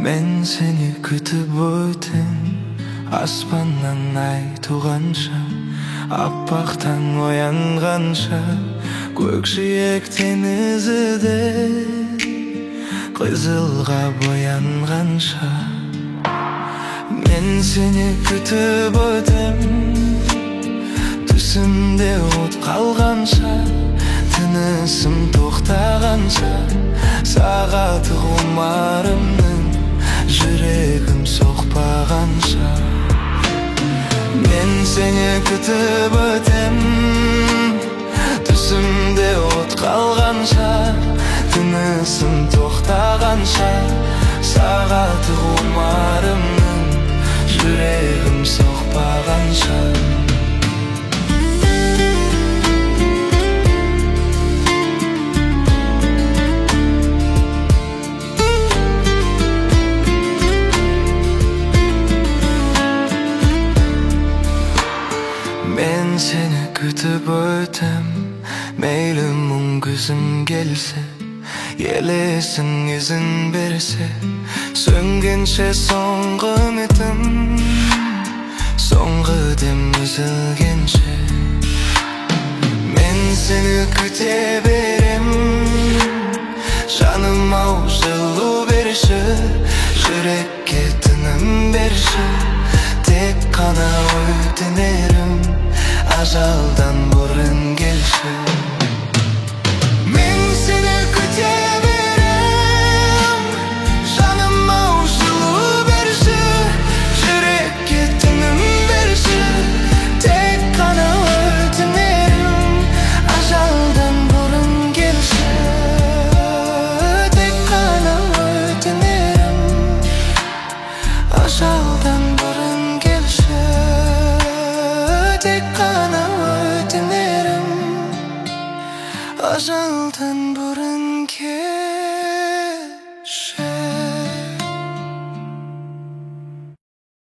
Men seni kütüp ötем aspаннан ай туганча, аппактан оянганча, көкжиек теңизиде кызылга боянганча. Мен сени күтүп өтем түсүмдө от калганча, тынысым токтаганча, сагаты кумарымдын жүрегим сокпаганча. Мен сени күтүп өтем түсүмдө от калганча, тынысым токтаганча, сагаты кумарымдын жүрегим сокпаганча. Men seni kütüp ötem, meyli muң күзүм келсе, елесин изин берсе, сөнгенче соңғы үмітім, соңғы дем үзілгенче. Мен сени күте берем, жаным ау жылу берші, жүрекке тыным берші, тек қана өтінерім, ажалдан бұрын келші. Мен сені күте берем, жаным ау жылу берші, жүрекке тыным берші, тек қана өтінерім, ажалдан бұрын келші. Тек қана өтінерім, ажалдан бұрын келші. Тек қана өтінерім, ажалдан бұрын келші.